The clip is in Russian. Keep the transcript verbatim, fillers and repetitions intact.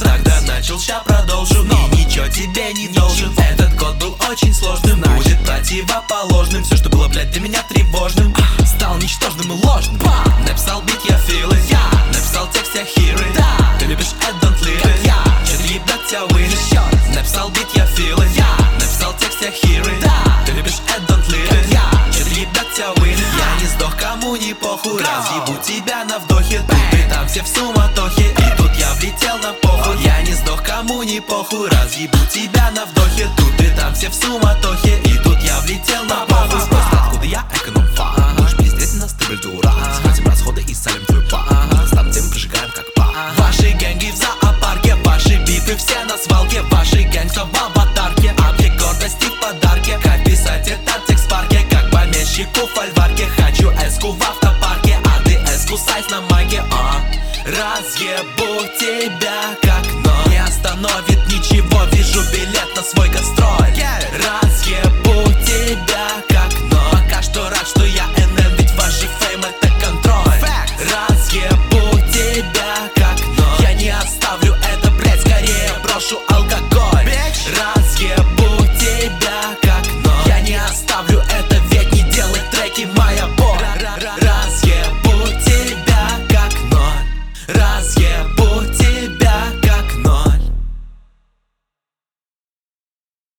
Тогда начал, ща продолжу, но ничего тебе не должен. Этот год был очень сложным, будет противоположным. Все, что было, блядь, для меня тревожным, стал ничтожным и ложным. Написал бит, я feel it, написал текст, я hear it. Ты любишь I don't leave it, че ты ебать, я win it. Написал бит, я feel it, написал текст, я hear it. Ты любишь I don't leave it, че ты ебать, я win it. Я не сдох, кому не похуй, разъебу тебя на вдохе. Тут и там все в суматохе, и тут я влетел на похуй. Я не сдох, кому не похуй, разъебу тебя на вдохе. Тут и там все в суматохе, и тут я влетел на похуй. Просто откуда я эконом фак.